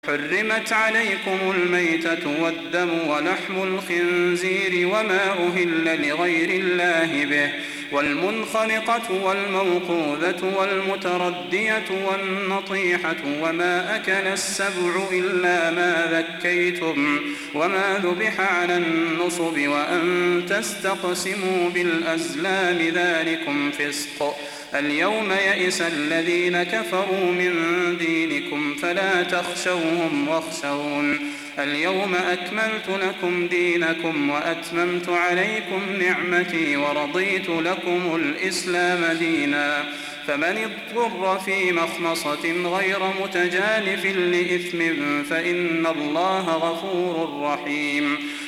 حرمت عليكم الميتة والدم ولحم الخنزير وما أهل لغير الله به والمنخنقة والموقوذة والمتردية والنطيحة وما أكل السبع إلا ما ذكيتم وما ذبح على النصب وأن تستقسموا بالأزلام ذلكم فسق. اليوم يئس الذين كفروا من دينكم فلا تخشوهم واخشون. اليوم أكملت لكم دينكم وأتممت عليكم نعمتي ورضيت لكم الإسلام دينا. فمن اضطر في مخمصة غير متجانف لإثم فإن الله غفور رحيم.